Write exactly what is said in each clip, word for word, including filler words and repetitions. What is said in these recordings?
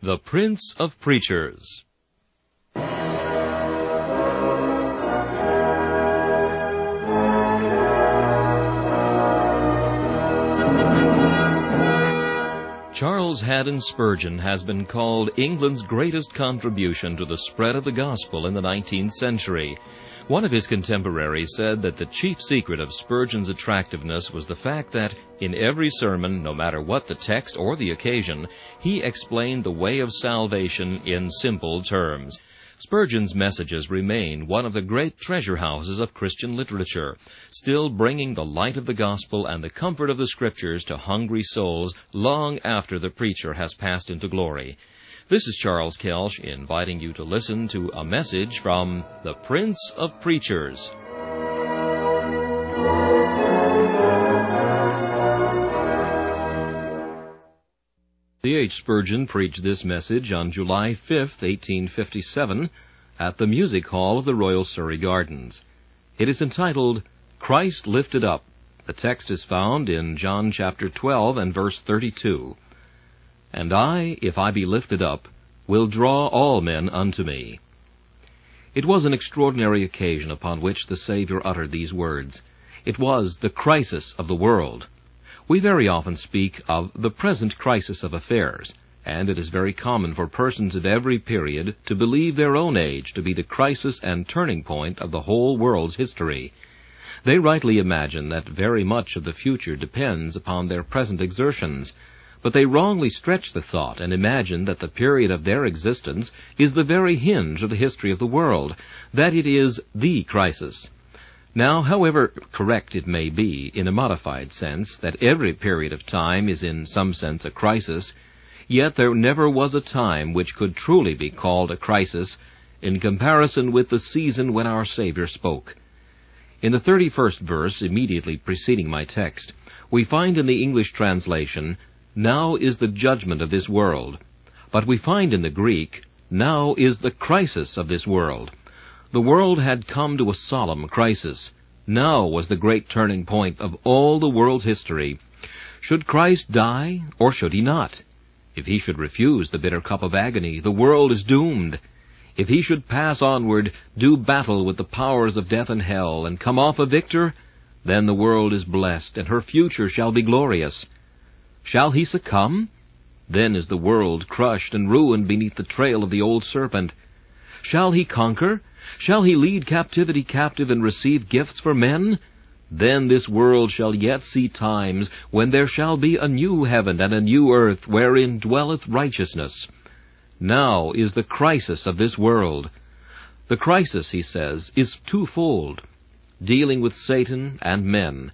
The Prince of Preachers. Charles Haddon Spurgeon has been called England's greatest contribution to the spread of the gospel in the nineteenth century. One of his contemporaries said that the chief secret of Spurgeon's attractiveness was the fact that, in every sermon, no matter what the text or the occasion, he explained the way of salvation in simple terms. Spurgeon's messages remain one of the great treasure houses of Christian literature, still bringing the light of the gospel and the comfort of the Scriptures to hungry souls long after the preacher has passed into glory. This is Charles Kelsch inviting you to listen to a message from the Prince of Preachers. C H Spurgeon preached this message on July fifth, eighteen fifty-seven, at the Music Hall of the Royal Surrey Gardens. It is entitled, Christ Lifted Up. The text is found in John chapter twelve and verse thirty-two. And I, if I be lifted up, will draw all men unto me. It was an extraordinary occasion upon which the Savior uttered these words. It was the crisis of the world. We very often speak of the present crisis of affairs, and it is very common for persons at every period to believe their own age to be the crisis and turning point of the whole world's history. They rightly imagine that very much of the future depends upon their present exertions, but they wrongly stretch the thought and imagine that the period of their existence is the very hinge of the history of the world, that it is the crisis. Now, however correct it may be, in a modified sense, that every period of time is in some sense a crisis, yet there never was a time which could truly be called a crisis in comparison with the season when our Savior spoke. In the thirty-first verse, immediately preceding my text, we find in the English translation, Now is the judgment of this world. But we find in the Greek, Now is the crisis of this world. The world had come to a solemn crisis. Now was the great turning point of all the world's history. Should Christ die, or should he not? If he should refuse the bitter cup of agony, the world is doomed. If he should pass onward, do battle with the powers of death and hell, and come off a victor, then the world is blessed, and her future shall be glorious. Shall he succumb? Then is the world crushed and ruined beneath the trail of the old serpent. Shall he conquer? Shall he lead captivity captive and receive gifts for men? Then this world shall yet see times when there shall be a new heaven and a new earth wherein dwelleth righteousness. Now is the crisis of this world. The crisis, he says, is twofold, dealing with Satan and men.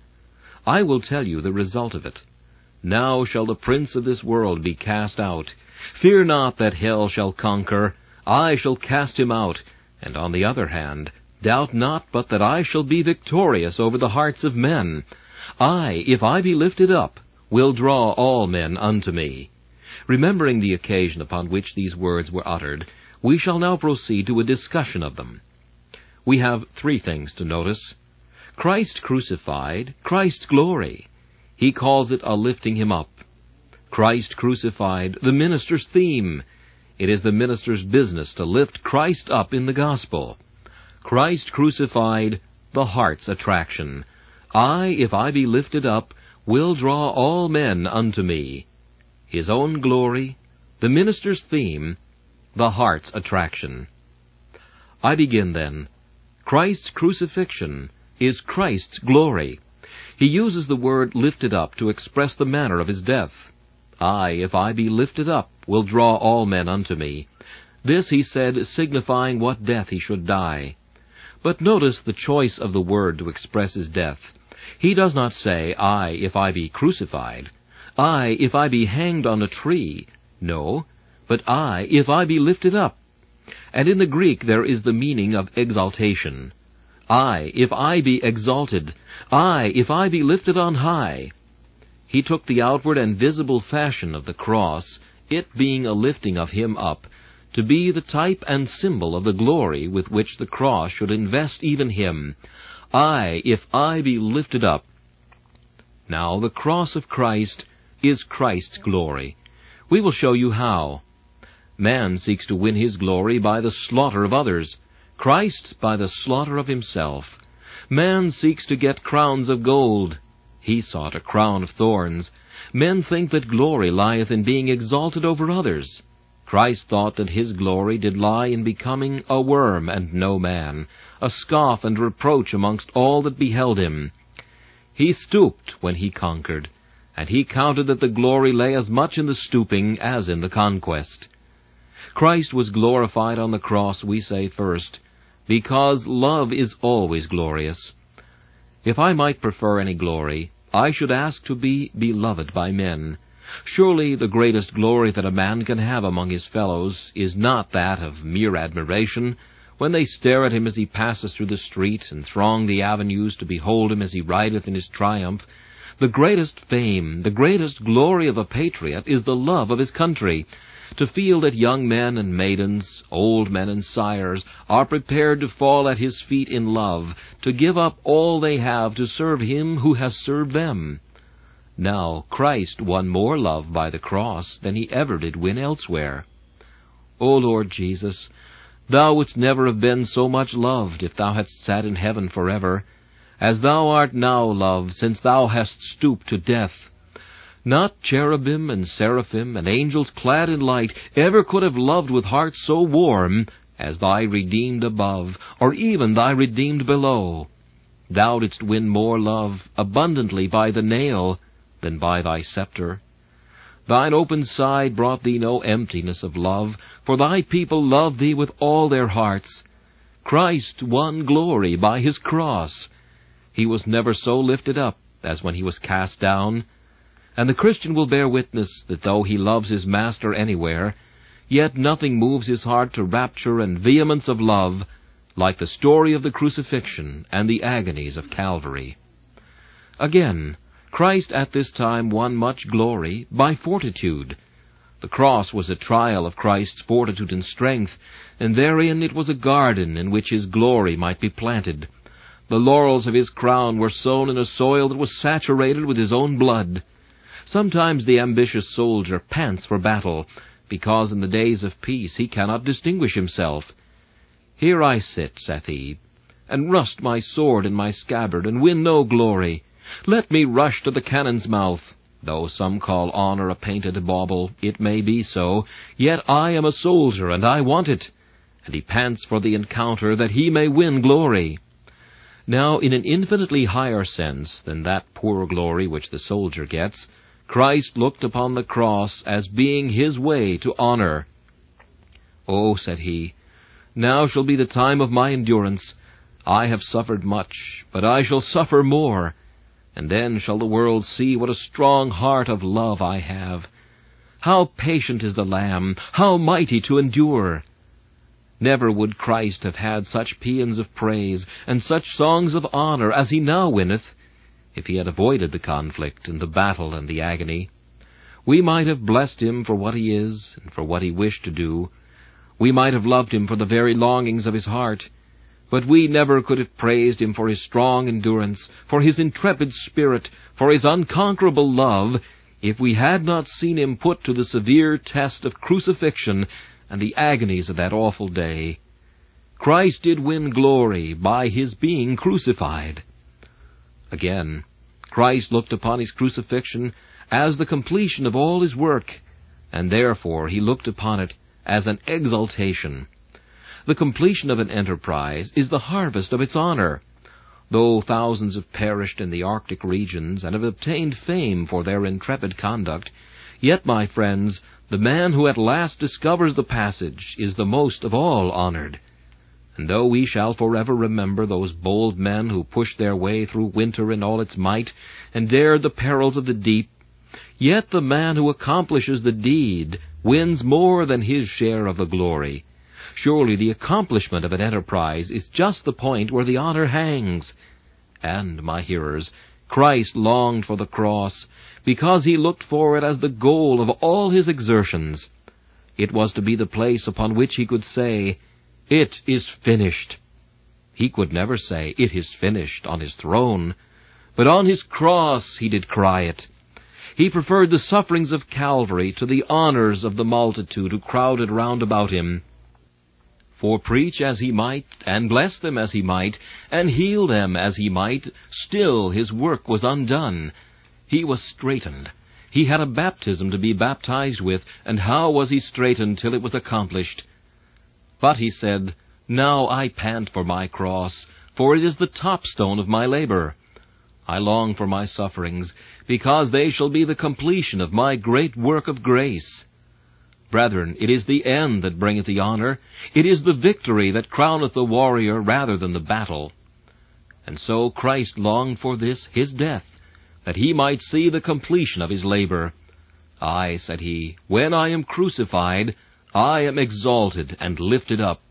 I will tell you the result of it. Now shall the prince of this world be cast out. Fear not that hell shall conquer. I shall cast him out. And on the other hand, doubt not but that I shall be victorious over the hearts of men. I, if I be lifted up, will draw all men unto me. Remembering the occasion upon which these words were uttered, we shall now proceed to a discussion of them. We have three things to notice. Christ crucified, Christ's glory. He calls it a lifting him up. Christ crucified, the minister's theme. It is the minister's business to lift Christ up in the gospel. Christ crucified, the heart's attraction. I, if I be lifted up, will draw all men unto me. His own glory, the minister's theme, the heart's attraction. I begin then. Christ's crucifixion is Christ's glory. He uses the word lifted up to express the manner of his death. I, if I be lifted up, will draw all men unto me. This he said, signifying what death he should die. But notice the choice of the word to express his death. He does not say, I, if I be crucified. I, if I be hanged on a tree. No, but I, if I be lifted up. And in the Greek there is the meaning of exaltation. I, if I be exalted. I, if I be lifted on high. He took the outward and visible fashion of the cross, it being a lifting of him up, to be the type and symbol of the glory with which the cross should invest even him. I, if I be lifted up. Now the cross of Christ is Christ's glory. We will show you how. Man seeks to win his glory by the slaughter of others, Christ by the slaughter of himself. Man seeks to get crowns of gold, he sought a crown of thorns. Men think that glory lieth in being exalted over others. Christ thought that his glory did lie in becoming a worm and no man, a scoff and reproach amongst all that beheld him. He stooped when he conquered, and he counted that the glory lay as much in the stooping as in the conquest. Christ was glorified on the cross, we say first, because love is always glorious. If I might prefer any glory, I should ask to be beloved by men. Surely the greatest glory that a man can have among his fellows is not that of mere admiration, when they stare at him as he passes through the street, and throng the avenues to behold him as he rideth in his triumph. The greatest fame, the greatest glory of a patriot is the love of his country, to feel that young men and maidens, old men and sires, are prepared to fall at his feet in love, to give up all they have to serve him who has served them. Now Christ won more love by the cross than he ever did win elsewhere. O Lord Jesus, thou wouldst never have been so much loved if thou hadst sat in heaven forever, as thou art now loved, since thou hast stooped to death. Not cherubim and seraphim and angels clad in light ever could have loved with hearts so warm as thy redeemed above, or even thy redeemed below. Thou didst win more love abundantly by the nail than by thy scepter. Thine open side brought thee no emptiness of love, for thy people loved thee with all their hearts. Christ won glory by his cross. He was never so lifted up as when he was cast down. And the Christian will bear witness that though he loves his Master anywhere, yet nothing moves his heart to rapture and vehemence of love like the story of the crucifixion and the agonies of Calvary. Again, Christ at this time won much glory by fortitude. The cross was a trial of Christ's fortitude and strength, and therein it was a garden in which his glory might be planted. The laurels of his crown were sown in a soil that was saturated with his own blood. Sometimes the ambitious soldier pants for battle, because in the days of peace he cannot distinguish himself. Here I sit, saith he, and rust my sword in my scabbard, and win no glory. Let me rush to the cannon's mouth. Though some call honor a painted bauble, it may be so, yet I am a soldier, and I want it. And he pants for the encounter, that he may win glory. Now, in an infinitely higher sense than that poor glory which the soldier gets, Christ looked upon the cross as being his way to honor. Oh, said he, now shall be the time of my endurance. I have suffered much, but I shall suffer more. And then shall the world see what a strong heart of love I have. How patient is the Lamb, how mighty to endure. Never would Christ have had such paeans of praise, and such songs of honor as he now winneth, if he had avoided the conflict and the battle and the agony. We might have blessed him for what he is, and for what he wished to do. We might have loved him for the very longings of his heart. But we never could have praised him for his strong endurance, for his intrepid spirit, for his unconquerable love, if we had not seen him put to the severe test of crucifixion and the agonies of that awful day. Christ did win glory by his being crucified. Again, Christ looked upon his crucifixion as the completion of all his work, and therefore he looked upon it as an exaltation. The completion of an enterprise is the harvest of its honor. Though thousands have perished in the Arctic regions and have obtained fame for their intrepid conduct, yet, my friends, the man who at last discovers the passage is the most of all honored. And though we shall forever remember those bold men who pushed their way through winter in all its might, and dared the perils of the deep, yet the man who accomplishes the deed wins more than his share of the glory. Surely the accomplishment of an enterprise is just the point where the honor hangs. And, my hearers, Christ longed for the cross, because he looked for it as the goal of all his exertions. It was to be the place upon which he could say, "It is finished." He could never say, "It is finished," on his throne, but on his cross he did cry it. He preferred the sufferings of Calvary to the honors of the multitude who crowded round about him. For preach as he might, and bless them as he might, and heal them as he might, still his work was undone. He was straitened. He had a baptism to be baptized with, and how was he straitened till it was accomplished? But he said, Now I pant for my cross, for it is the topstone of my labor. I long for my sufferings, because they shall be the completion of my great work of grace. Brethren, it is the end that bringeth the honor. It is the victory that crowneth the warrior rather than the battle. And so Christ longed for this, his death, that he might see the completion of his labor. Aye, said he, when I am crucified, I am exalted and lifted up.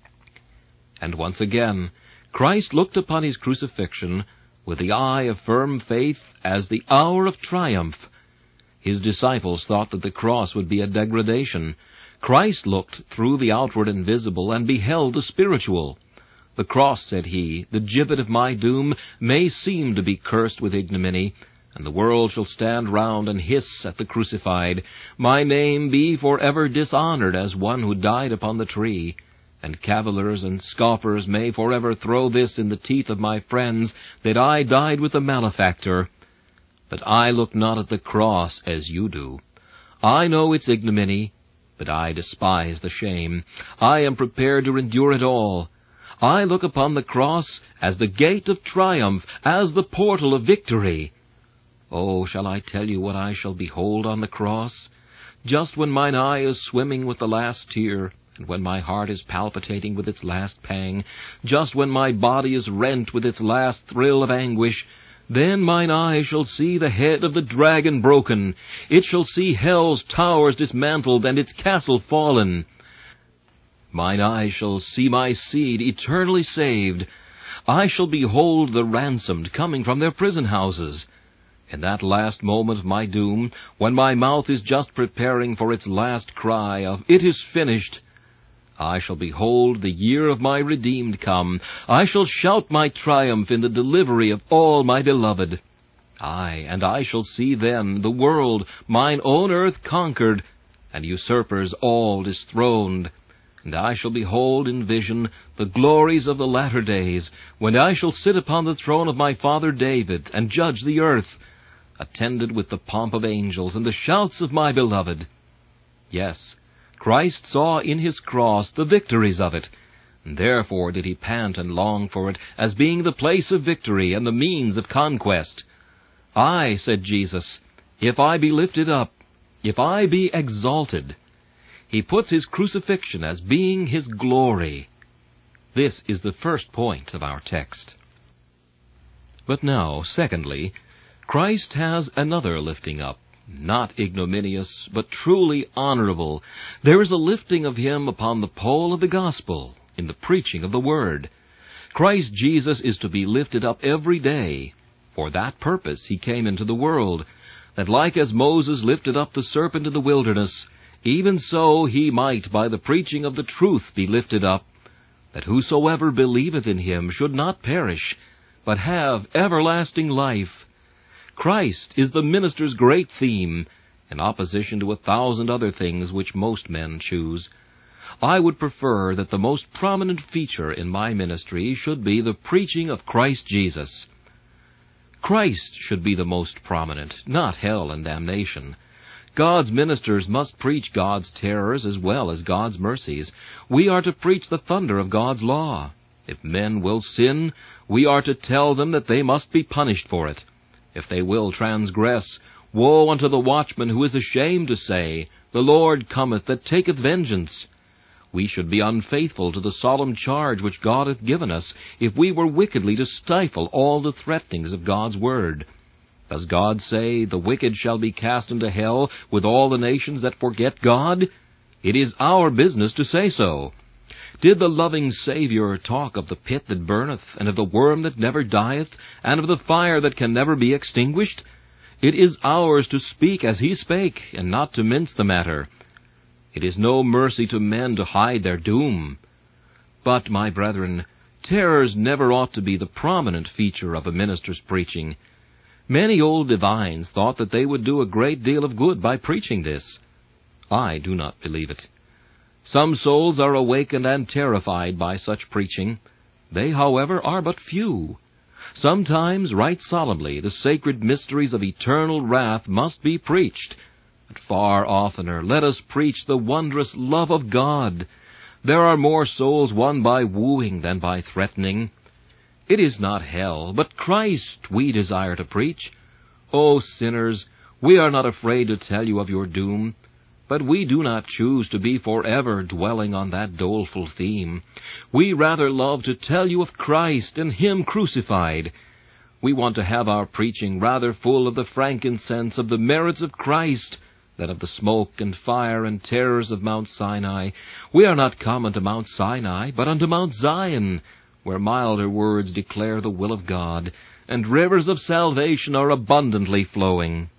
And once again, Christ looked upon his crucifixion with the eye of firm faith as the hour of triumph. His disciples thought that the cross would be a degradation. Christ looked through the outward and visible, and beheld the spiritual. The cross, said he, the gibbet of my doom, may seem to be cursed with ignominy, and the world shall stand round and hiss at the crucified. My name be for ever dishonored as one who died upon the tree. And cavillers and scoffers may for ever throw this in the teeth of my friends, that I died with the malefactor. But I look not at the cross as you do. I know its ignominy, but I despise the shame. I am prepared to endure it all. I look upon the cross as the gate of triumph, as the portal of victory. Oh, shall I tell you what I shall behold on the cross? Just when mine eye is swimming with the last tear, and when my heart is palpitating with its last pang, just when my body is rent with its last thrill of anguish, then mine eye shall see the head of the dragon broken. It shall see hell's towers dismantled, and its castle fallen. Mine eye shall see my seed eternally saved. I shall behold the ransomed coming from their prison houses. In that last moment of my doom, when my mouth is just preparing for its last cry of, It is finished, I shall behold the year of my redeemed come. I shall shout my triumph in the delivery of all my beloved. Aye, and I shall see then the world, mine own earth, conquered, and usurpers all disthroned. And I shall behold in vision the glories of the latter days, when I shall sit upon the throne of my father David, and judge the earth, attended with the pomp of angels and the shouts of my beloved. Yes, Christ saw in his cross the victories of it, and therefore did he pant and long for it, as being the place of victory and the means of conquest. Aye, said Jesus, if I be lifted up, if I be exalted. He puts his crucifixion as being his glory. This is the first point of our text. But now, secondly, Christ has another lifting up, not ignominious, but truly honorable. There is a lifting of him upon the pole of the gospel, in the preaching of the word. Christ Jesus is to be lifted up every day. For that purpose he came into the world, that like as Moses lifted up the serpent in the wilderness, even so he might by the preaching of the truth be lifted up, that whosoever believeth in him should not perish, but have everlasting life. Christ is the minister's great theme, in opposition to a thousand other things which most men choose. I would prefer that the most prominent feature in my ministry should be the preaching of Christ Jesus. Christ should be the most prominent, not hell and damnation. God's ministers must preach God's terrors as well as God's mercies. We are to preach the thunder of God's law. If men will sin, we are to tell them that they must be punished for it. If they will transgress, woe unto the watchman who is ashamed to say, The Lord cometh that taketh vengeance. We should be unfaithful to the solemn charge which God hath given us, if we were wickedly to stifle all the threatenings of God's word. Does God say, The wicked shall be cast into hell with all the nations that forget God? It is our business to say so. Did the loving Savior talk of the pit that burneth, and of the worm that never dieth, and of the fire that can never be extinguished? It is ours to speak as he spake, and not to mince the matter. It is no mercy to men to hide their doom. But, my brethren, terrors never ought to be the prominent feature of a minister's preaching. Many old divines thought that they would do a great deal of good by preaching this. I do not believe it. Some souls are awakened and terrified by such preaching. They, however, are but few. Sometimes, right solemnly, the sacred mysteries of eternal wrath must be preached. But far oftener, let us preach the wondrous love of God. There are more souls won by wooing than by threatening. It is not hell, but Christ we desire to preach. O sinners, we are not afraid to tell you of your doom, but we do not choose to be forever dwelling on that doleful theme. We rather love to tell you of Christ and Him crucified. We want to have our preaching rather full of the frankincense of the merits of Christ than of the smoke and fire and terrors of Mount Sinai. We are not come unto Mount Sinai, but unto Mount Zion, where milder words declare the will of God, and rivers of salvation are abundantly flowing.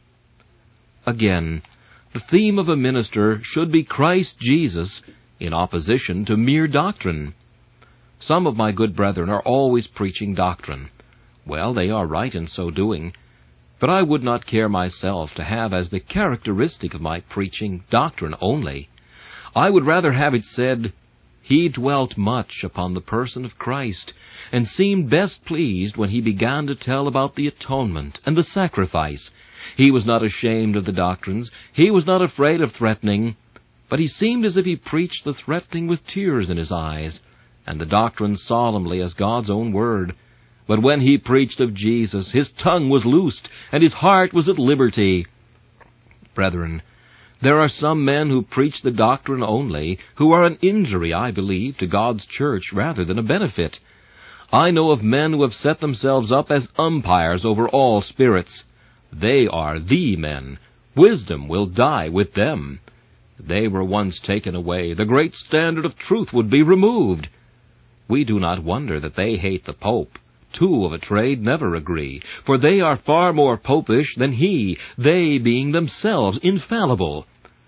Again, the theme of a minister should be Christ Jesus in opposition to mere doctrine. Some of my good brethren are always preaching doctrine. Well, they are right in so doing, but I would not care myself to have as the characteristic of my preaching doctrine only. I would rather have it said, He dwelt much upon the person of Christ, and seemed best pleased when he began to tell about the atonement and the sacrifice. He was not ashamed of the doctrines. He was not afraid of threatening. But he seemed as if he preached the threatening with tears in his eyes, and the doctrine solemnly as God's own word. But when he preached of Jesus, his tongue was loosed, and his heart was at liberty. Brethren, there are some men who preach the doctrine only, who are an injury, I believe, to God's church rather than a benefit. I know of men who have set themselves up as umpires over all spirits. They are the men. Wisdom will die with them. If they were once taken away, the great standard of truth would be removed. We do not wonder that they hate the Pope. Two of a trade never agree, for they are far more popish than he, they being themselves infallible.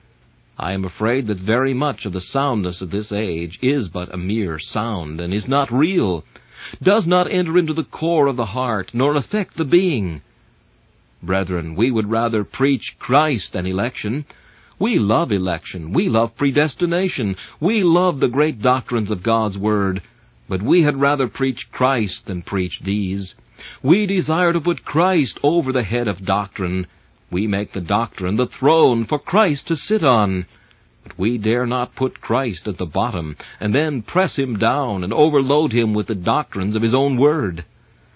I am afraid that very much of the soundness of this age is but a mere sound, and is not real, does not enter into the core of the heart, nor affect the being. Brethren, we would rather preach Christ than election. We love election. We love predestination. We love the great doctrines of God's Word. But we had rather preach Christ than preach these. We desire to put Christ over the head of doctrine. We make the doctrine the throne for Christ to sit on. But we dare not put Christ at the bottom, and then press him down and overload him with the doctrines of his own word.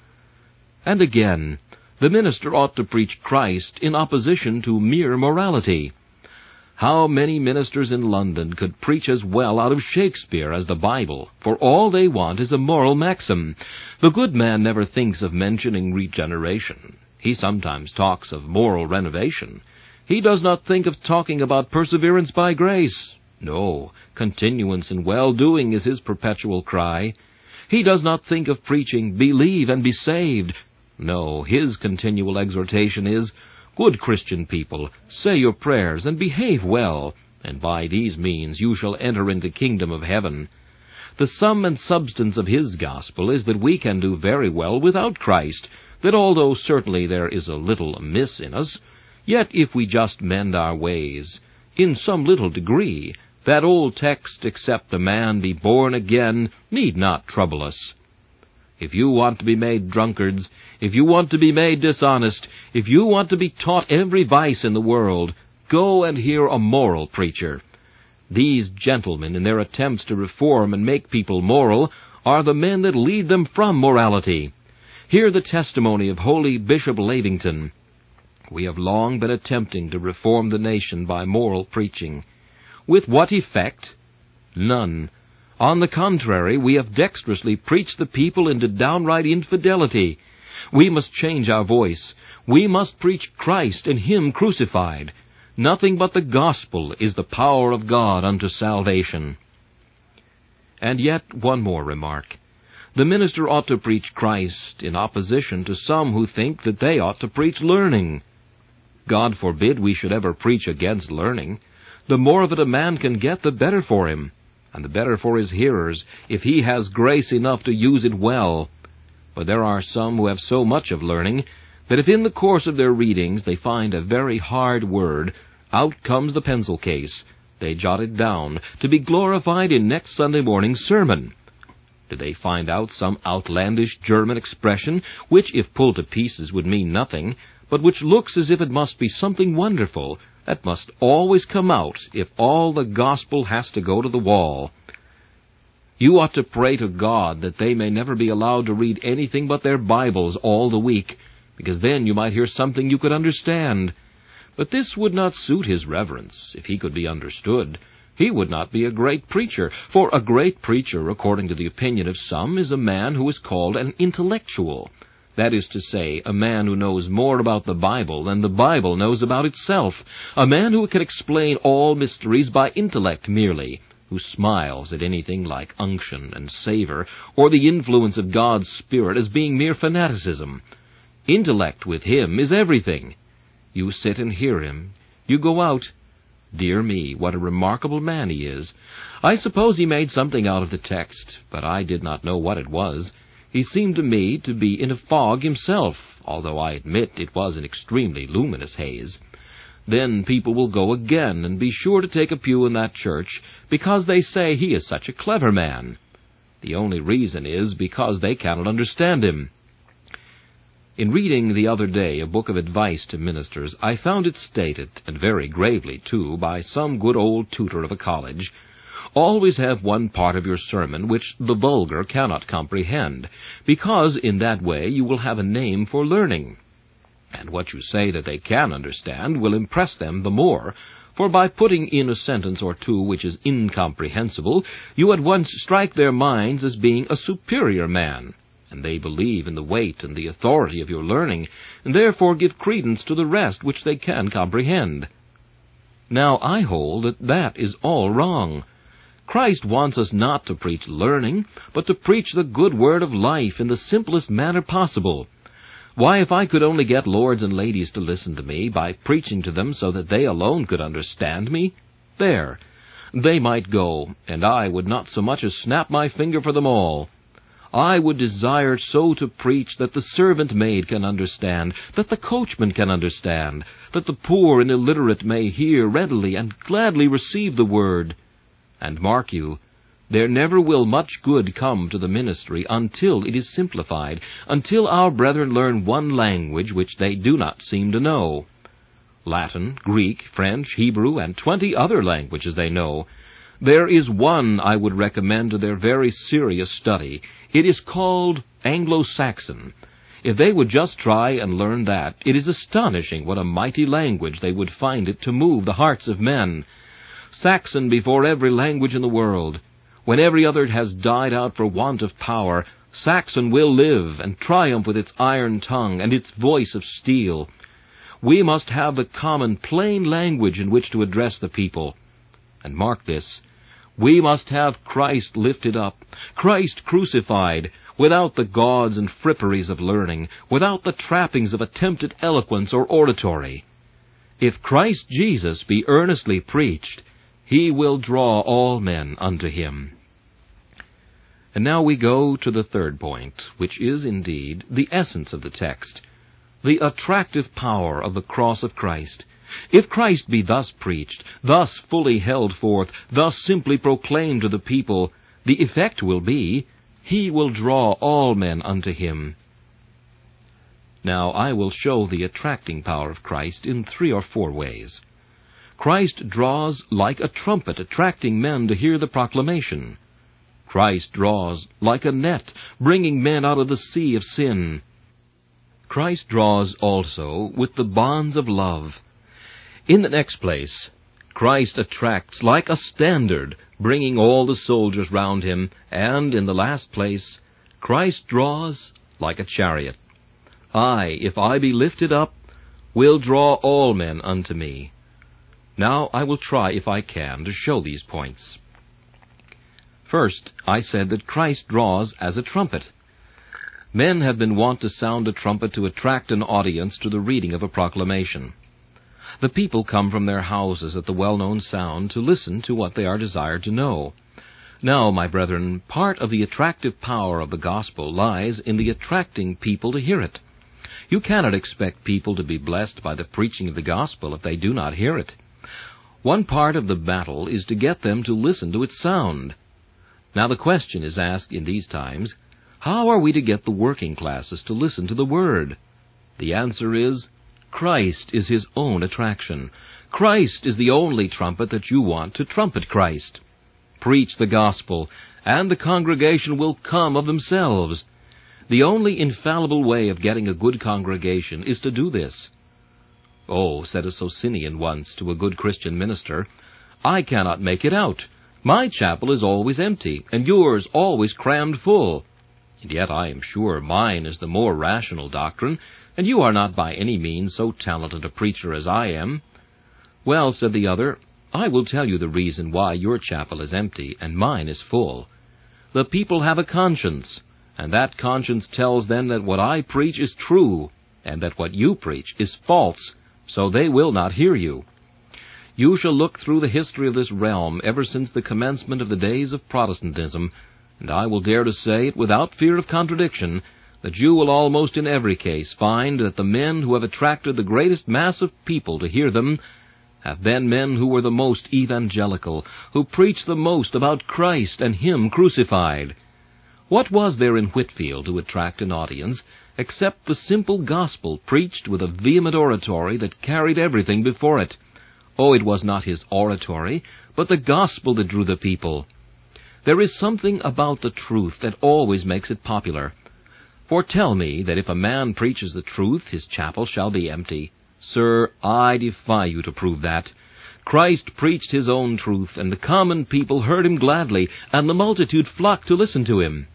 And again, the minister ought to preach Christ in opposition to mere morality. How many ministers in London could preach as well out of Shakespeare as the Bible, for all they want is a moral maxim. The good man never thinks of mentioning regeneration. He sometimes talks of moral renovation. He does not think of talking about perseverance by grace. No, continuance in well-doing is his perpetual cry. He does not think of preaching, believe and be saved. No, his continual exhortation is, good Christian people, say your prayers and behave well, and by these means you shall enter into the kingdom of heaven. The sum and substance of his gospel is that we can do very well without Christ, that although certainly there is a little amiss in us, yet if we just mend our ways, in some little degree, that old text, except a man be born again, need not trouble us. If you want to be made drunkards, if you want to be made dishonest, if you want to be taught every vice in the world, go and hear a moral preacher. These gentlemen, in their attempts to reform and make people moral, are the men that lead them from morality. Hear the testimony of holy Bishop Lavington. We have long been attempting to reform the nation by moral preaching. With what effect? None. On the contrary, we have dexterously preached the people into downright infidelity. We must change our voice. We must preach Christ and Him crucified. Nothing but the gospel is the power of God unto salvation. And yet one more remark. The minister ought to preach Christ in opposition to some who think that they ought to preach learning. God forbid we should ever preach against learning. The more of it a man can get, the better for him, and the better for his hearers, if he has grace enough to use it well. But there are some who have so much of learning that if in the course of their readings they find a very hard word, out comes the pencil case. They jot it down, to be glorified in next Sunday morning's sermon. Do they find out some outlandish German expression, which, if pulled to pieces, would mean nothing, but which looks as if it must be something wonderful, that must always come out if all the gospel has to go to the wall? You ought to pray to God that they may never be allowed to read anything but their Bibles all the week, because then you might hear something you could understand. But this would not suit his reverence. If he could be understood, he would not be a great preacher, for a great preacher, according to the opinion of some, is a man who is called an intellectual. That is to say, a man who knows more about the Bible than the Bible knows about itself, a man who can explain all mysteries by intellect merely, who smiles at anything like unction and savor, or the influence of God's Spirit as being mere fanaticism. Intellect with him is everything. You sit and hear him. You go out. Dear me, what a remarkable man he is. I suppose he made something out of the text, but I did not know what it was. He seemed to me to be in a fog himself, although I admit it was an extremely luminous haze. Then people will go again and be sure to take a pew in that church, because they say he is such a clever man. The only reason is because they cannot understand him. In reading the other day a book of advice to ministers, I found it stated, and very gravely too, by some good old tutor of a college, always have one part of your sermon which the vulgar cannot comprehend, because in that way you will have a name for learning. And what you say that they can understand will impress them the more, for by putting in a sentence or two which is incomprehensible, you at once strike their minds as being a superior man, and they believe in the weight and the authority of your learning, and therefore give credence to the rest which they can comprehend. Now I hold that that is all wrong. Christ wants us not to preach learning, but to preach the good word of life in the simplest manner possible. Why, if I could only get lords and ladies to listen to me by preaching to them so that they alone could understand me, there, they might go, and I would not so much as snap my finger for them all. I would desire so to preach that the servant maid can understand, that the coachman can understand, that the poor and illiterate may hear readily and gladly receive the word. And mark you, there never will much good come to the ministry until it is simplified, until our brethren learn one language which they do not seem to know. Latin, Greek, French, Hebrew, and twenty other languages they know. There is one I would recommend to their very serious study. It is called Anglo-Saxon. If they would just try and learn that, it is astonishing what a mighty language they would find it to move the hearts of men. Saxon before every language in the world. When every other has died out for want of power, Saxon will live and triumph with its iron tongue and its voice of steel. We must have the common, plain language in which to address the people. And mark this, we must have Christ lifted up, Christ crucified, without the gauds and fripperies of learning, without the trappings of attempted eloquence or oratory. If Christ Jesus be earnestly preached, he will draw all men unto him. And now we go to the third point, which is indeed the essence of the text, the attractive power of the cross of Christ. If Christ be thus preached, thus fully held forth, thus simply proclaimed to the people, the effect will be, he will draw all men unto him. Now I will show the attracting power of Christ in three or four ways. Christ draws like a trumpet, attracting men to hear the proclamation. Christ draws like a net, bringing men out of the sea of sin. Christ draws also with the bonds of love. In the next place, Christ attracts like a standard, bringing all the soldiers round him. And in the last place, Christ draws like a chariot. I, if I be lifted up, will draw all men unto me. Now I will try, if I can, to show these points. First, I said that Christ draws as a trumpet. Men have been wont to sound a trumpet to attract an audience to the reading of a proclamation. The people come from their houses at the well-known sound to listen to what they are desired to know. Now, my brethren, part of the attractive power of the gospel lies in the attracting people to hear it. You cannot expect people to be blessed by the preaching of the gospel if they do not hear it. One part of the battle is to get them to listen to its sound. Now the question is asked in these times, how are we to get the working classes to listen to the Word? The answer is, Christ is his own attraction. Christ is the only trumpet that you want to trumpet Christ. Preach the gospel, and the congregation will come of themselves. The only infallible way of getting a good congregation is to do this. Oh, said a Socinian once to a good Christian minister, I cannot make it out. My chapel is always empty, and yours always crammed full. And yet I am sure mine is the more rational doctrine, and you are not by any means so talented a preacher as I am. Well, said the other, I will tell you the reason why your chapel is empty and mine is full. The people have a conscience, and that conscience tells them that what I preach is true, and that what you preach is false, so they will not hear you. You shall look through the history of this realm ever since the commencement of the days of Protestantism, and I will dare to say it without fear of contradiction, that you will almost in every case find that the men who have attracted the greatest mass of people to hear them have been men who were the most evangelical, who preached the most about Christ and Him crucified. What was there in Whitefield to attract an audience except the simple gospel preached with a vehement oratory that carried everything before it? Oh, it was not his oratory, but the gospel that drew the people. There is something about the truth that always makes it popular. For tell me that if a man preaches the truth, his chapel shall be empty. Sir, I defy you to prove that. Christ preached his own truth, and the common people heard him gladly, and the multitude flocked to listen to him.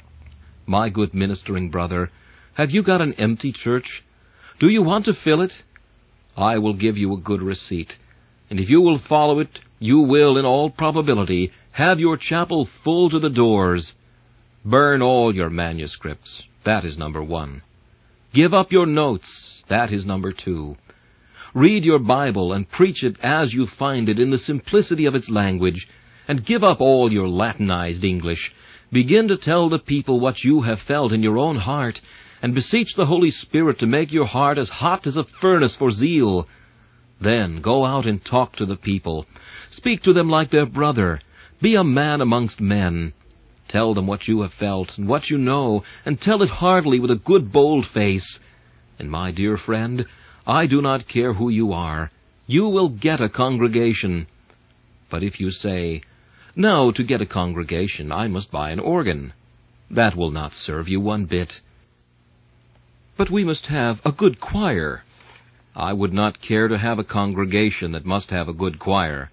My good ministering brother, have you got an empty church? Do you want to fill it? I will give you a good receipt, and if you will follow it, you will, in all probability, have your chapel full to the doors. Burn all your manuscripts. That is number one. Give up your notes. That is number two. Read your Bible and preach it as you find it in the simplicity of its language, and give up all your Latinized English. Begin to tell the people what you have felt in your own heart, and beseech the Holy Spirit to make your heart as hot as a furnace for zeal. Then go out and talk to the people. Speak to them like their brother. Be a man amongst men. Tell them what you have felt and what you know, and tell it heartily with a good bold face. And my dear friend, I do not care who you are. You will get a congregation. But if you say, now to get a congregation I must buy an organ, that will not serve you one bit. But we must have a good choir. I would not care to have a congregation that must have a good choir.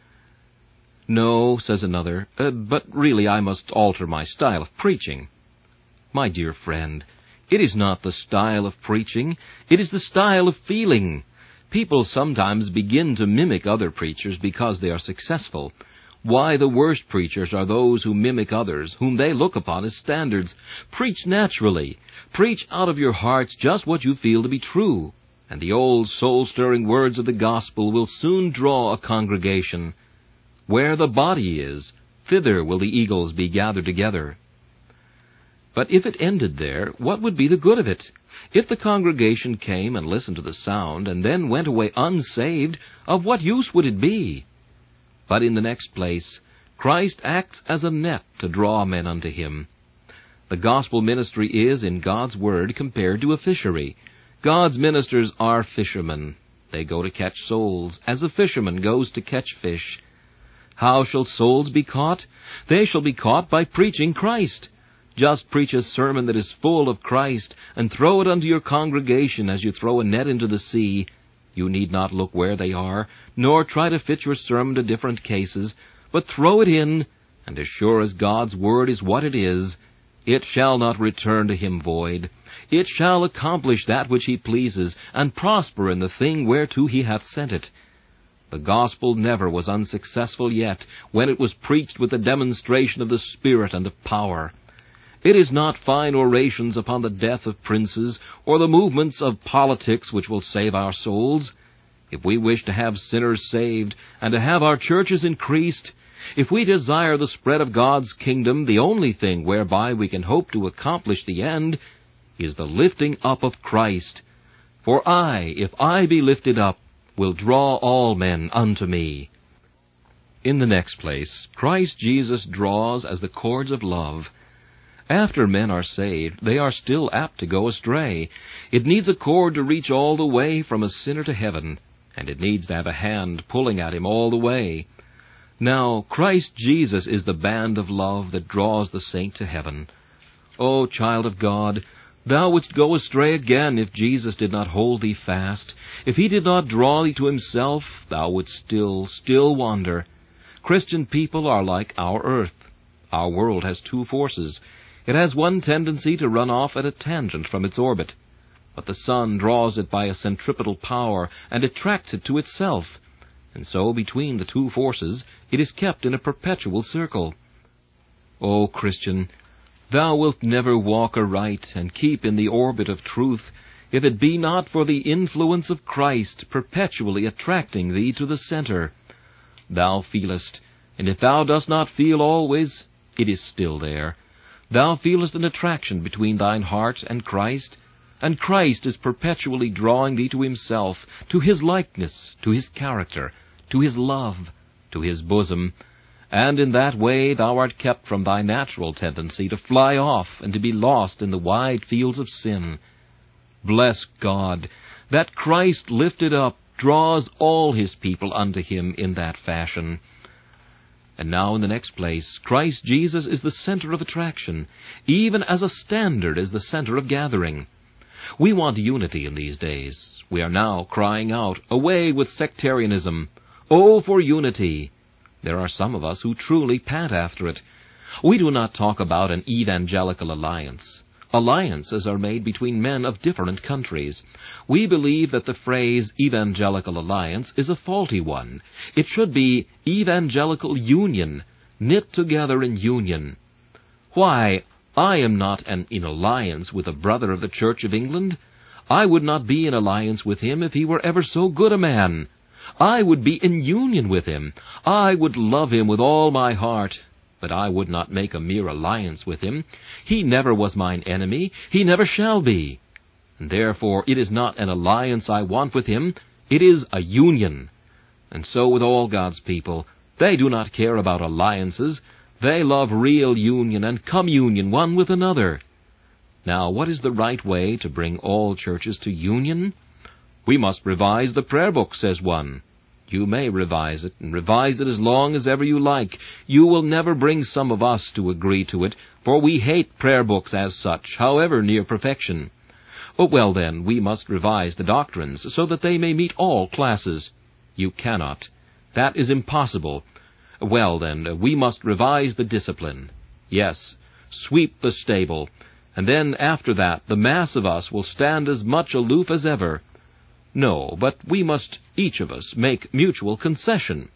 No, says another, uh, but really I must alter my style of preaching. My dear friend, it is not the style of preaching, it is the style of feeling. People sometimes begin to mimic other preachers because they are successful. Why, the worst preachers are those who mimic others, whom they look upon as standards. Preach naturally. Preach out of your hearts just what you feel to be true, and the old soul-stirring words of the gospel will soon draw a congregation. Where the body is, thither will the eagles be gathered together. But if it ended there, what would be the good of it? If the congregation came and listened to the sound, and then went away unsaved, of what use would it be? But in the next place, Christ acts as a net to draw men unto him. The gospel ministry is, in God's word, compared to a fishery. God's ministers are fishermen. They go to catch souls, as a fisherman goes to catch fish. How shall souls be caught? They shall be caught by preaching Christ. Just preach a sermon that is full of Christ, and throw it unto your congregation as you throw a net into the sea. You need not look where they are, nor try to fit your sermon to different cases, but throw it in, and as sure as God's word is what it is, it shall not return to him void. It shall accomplish that which he pleases, and prosper in the thing whereto he hath sent it. The gospel never was unsuccessful yet, when it was preached with the demonstration of the Spirit and of power. It is not fine orations upon the death of princes, or the movements of politics which will save our souls. If we wish to have sinners saved, and to have our churches increased, if we desire the spread of God's kingdom, the only thing whereby we can hope to accomplish the end, is the lifting up of Christ. For I, if I be lifted up, will draw all men unto me. In the next place, Christ Jesus draws as the cords of love. After men are saved, they are still apt to go astray. It needs a cord to reach all the way from a sinner to heaven, and it needs to have a hand pulling at him all the way. Now, Christ Jesus is the band of love that draws the saint to heaven. O child of God, thou wouldst go astray again if Jesus did not hold thee fast. If he did not draw thee to himself, thou wouldst still, still wander. Christian people are like our earth. Our world has two forces. It has one tendency to run off at a tangent from its orbit, but the sun draws it by a centripetal power and attracts it to itself, and so between the two forces it is kept in a perpetual circle. O Christian, thou wilt never walk aright and keep in the orbit of truth if it be not for the influence of Christ perpetually attracting thee to the center. Thou feelest, and if thou dost not feel always, it is still there. Thou feelest an attraction between thine heart and Christ, and Christ is perpetually drawing thee to himself, to his likeness, to his character, to his love, to his bosom, and in that way thou art kept from thy natural tendency to fly off and to be lost in the wide fields of sin. Bless God, that Christ lifted up draws all his people unto him in that fashion. And now in the next place, Christ Jesus is the center of attraction, even as a standard is the center of gathering. We want unity in these days. We are now crying out, away with sectarianism. Oh, for unity! There are some of us who truly pant after it. We do not talk about an evangelical alliance. Alliances are made between men of different countries. We believe that the phrase evangelical alliance is a faulty one. It should be evangelical union, knit together in union. Why, I am not an, in alliance with a brother of the Church of England. I would not be in alliance with him if he were ever so good a man. I would be in union with him. I would love him with all my heart. But I would not make a mere alliance with him. He never was mine enemy. He never shall be. And therefore it is not an alliance I want with him. It is a union. And so with all God's people. They do not care about alliances. They love real union and communion one with another. Now, what is the right way to bring all churches to union? We must revise the prayer book, says one. You may revise it, and revise it as long as ever you like. You will never bring some of us to agree to it, for we hate prayer books as such, however near perfection. Oh, well then, we must revise the doctrines, so that they may meet all classes. You cannot. That is impossible. Well then, we must revise the discipline. Yes, sweep the stable, and then after that the mass of us will stand as much aloof as ever. No, but we must, each of us, make mutual concession.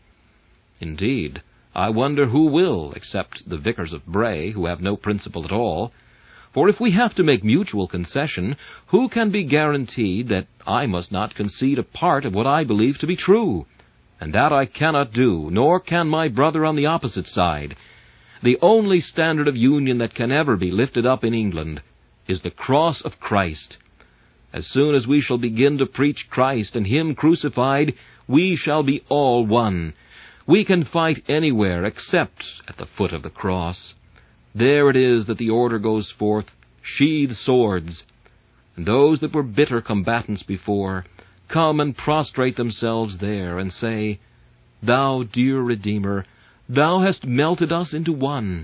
Indeed, I wonder who will, except the vicars of Bray, who have no principle at all. For if we have to make mutual concession, who can be guaranteed that I must not concede a part of what I believe to be true? And that I cannot do, nor can my brother on the opposite side. The only standard of union that can ever be lifted up in England is the cross of Christ. As soon as we shall begin to preach Christ and Him crucified, we shall be all one. We can fight anywhere except at the foot of the cross. There it is that the order goes forth, sheathe swords. And those that were bitter combatants before, come and prostrate themselves there and say, Thou, dear Redeemer, Thou hast melted us into one.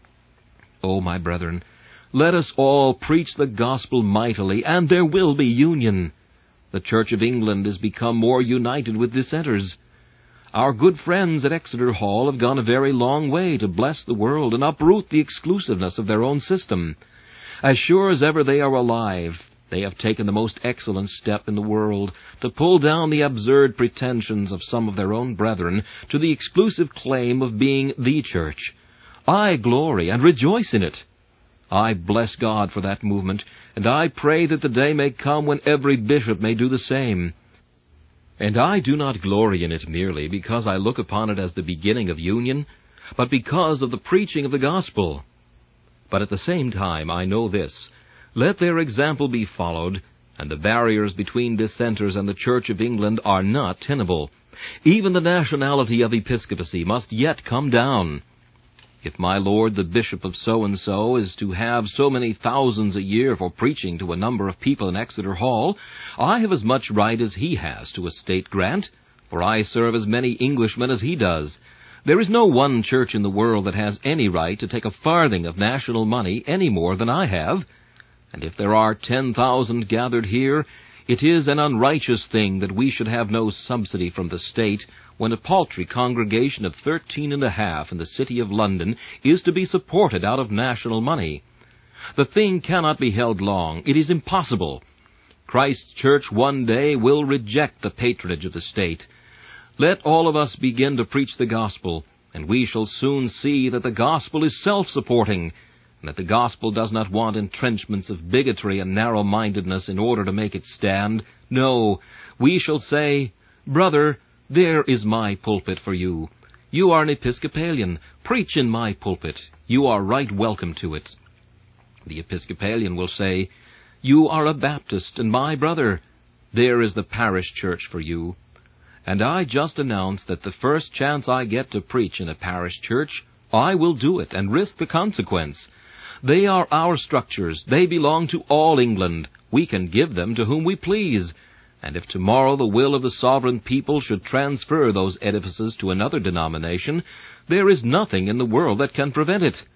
O my brethren, let us all preach the gospel mightily, and there will be union. The Church of England is become more united with dissenters. Our good friends at Exeter Hall have gone a very long way to bless the world and uproot the exclusiveness of their own system. As sure as ever they are alive, they have taken the most excellent step in the world to pull down the absurd pretensions of some of their own brethren to the exclusive claim of being the Church. I glory and rejoice in it. I bless God for that movement, and I pray that the day may come when every bishop may do the same. And I do not glory in it merely because I look upon it as the beginning of union, but because of the preaching of the gospel. But at the same time I know this, Let their example be followed, and the barriers between dissenters and the Church of England are not tenable. Even the nationality of episcopacy must yet come down. If my lord the bishop of so-and-so is to have so many thousands a year for preaching to a number of people in Exeter Hall, I have as much right as he has to a state grant, for I serve as many Englishmen as he does. There is no one church in the world that has any right to take a farthing of national money any more than I have. And if there are ten thousand gathered here, it is an unrighteous thing that we should have no subsidy from the state, when a paltry congregation of thirteen and a half in the city of London is to be supported out of national money. The thing cannot be held long. It is impossible. Christ's church one day will reject the patronage of the state. Let all of us begin to preach the gospel, and we shall soon see that the gospel is self-supporting, and that the gospel does not want entrenchments of bigotry and narrow-mindedness in order to make it stand. No, we shall say, "Brother, there is my pulpit for you. You are an Episcopalian. Preach in my pulpit. You are right welcome to it." The Episcopalian will say, "You are a Baptist and my brother. There is the parish church for you." And I just announce that the first chance I get to preach in a parish church, I will do it and risk the consequence. They are our structures. They belong to all England. We can give them to whom we please. And if tomorrow the will of the sovereign people should transfer those edifices to another denomination, there is nothing in the world that can prevent it.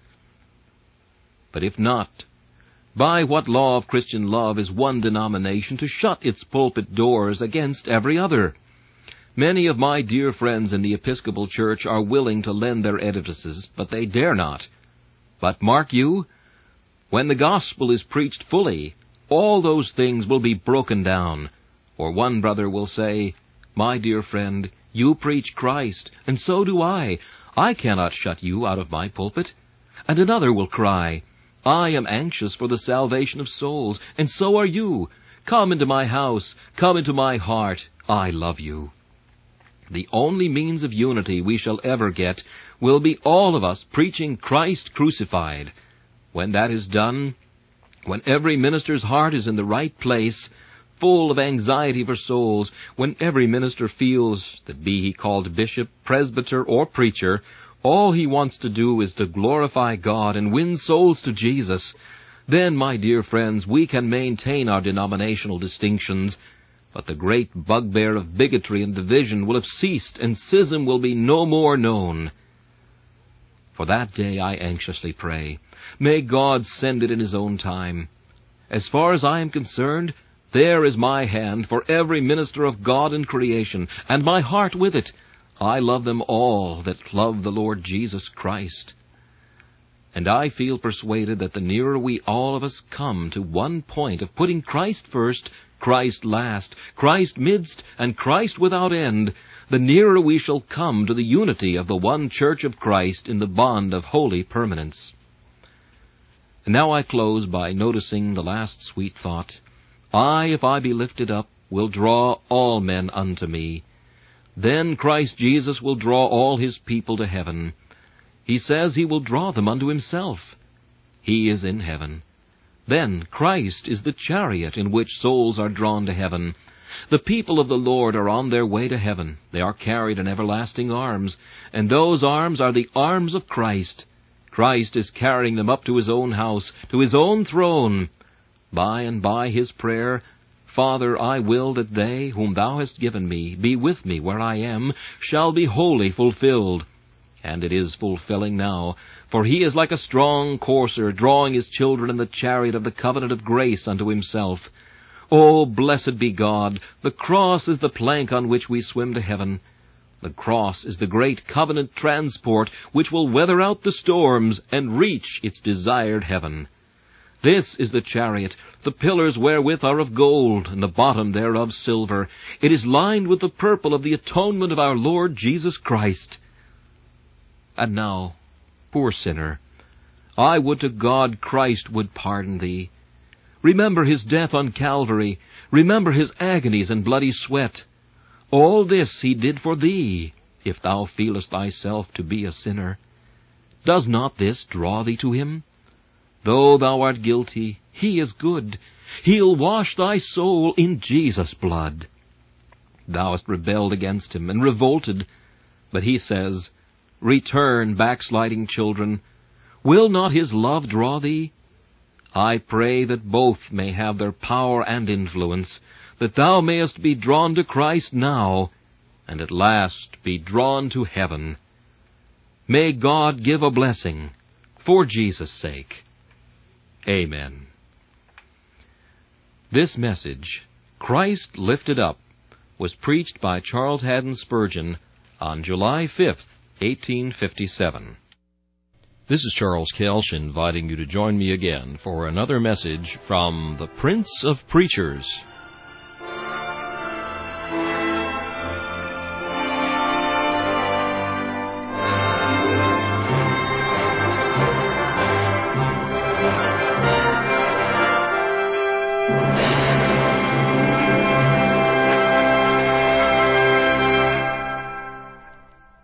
But if not, by what law of Christian love is one denomination to shut its pulpit doors against every other? Many of my dear friends in the Episcopal Church are willing to lend their edifices, but they dare not. But mark you, when the gospel is preached fully, all those things will be broken down. Or one brother will say, "My dear friend, you preach Christ, and so do I. I cannot shut you out of my pulpit." And another will cry, "I am anxious for the salvation of souls, and so are you. Come into my house, come into my heart. I love you." The only means of unity we shall ever get will be all of us preaching Christ crucified. When that is done, when every minister's heart is in the right place, full of anxiety for souls, when every minister feels that, be he called bishop, presbyter, or preacher, all he wants to do is to glorify God and win souls to Jesus, then, my dear friends, we can maintain our denominational distinctions, but the great bugbear of bigotry and division will have ceased, and schism will be no more known. For that day I anxiously pray. May God send it in His own time. As far as I am concerned, there is my hand for every minister of God in creation, and my heart with it. I love them all that love the Lord Jesus Christ. And I feel persuaded that the nearer we all of us come to one point of putting Christ first, Christ last, Christ midst, and Christ without end, the nearer we shall come to the unity of the one Church of Christ in the bond of holy permanence. And now I close by noticing the last sweet thought. I, if I be lifted up, will draw all men unto me. Then Christ Jesus will draw all His people to heaven. He says He will draw them unto Himself. He is in heaven. Then Christ is the chariot in which souls are drawn to heaven. The people of the Lord are on their way to heaven. They are carried in everlasting arms, and those arms are the arms of Christ. Christ is carrying them up to His own house, to His own throne. By and by His prayer, "Father, I will that they, whom Thou hast given me, be with me where I am," shall be wholly fulfilled. And it is fulfilling now, for He is like a strong courser, drawing His children in the chariot of the covenant of grace unto Himself. Oh, blessed be God! The cross is the plank on which we swim to heaven. The cross is the great covenant transport which will weather out the storms and reach its desired heaven. This is the chariot. The pillars wherewith are of gold, and the bottom thereof silver. It is lined with the purple of the atonement of our Lord Jesus Christ. And now, poor sinner, I would to God Christ would pardon thee. Remember His death on Calvary. Remember His agonies and bloody sweat. All this He did for thee, if thou feelest thyself to be a sinner. Does not this draw thee to Him? Though thou art guilty, He is good. He'll wash thy soul in Jesus' blood. Thou hast rebelled against him and revolted, but he says, Return, backsliding children. Will not his love draw thee? I pray that both may have their power and influence, that thou mayest be drawn to Christ now, and at last be drawn to heaven. May God give a blessing for Jesus' sake. Amen. This message, Christ Lifted Up, was preached by Charles Haddon Spurgeon on July fifth, eighteen fifty-seven. This is Charles Kelsch inviting you to join me again for another message from the Prince of Preachers.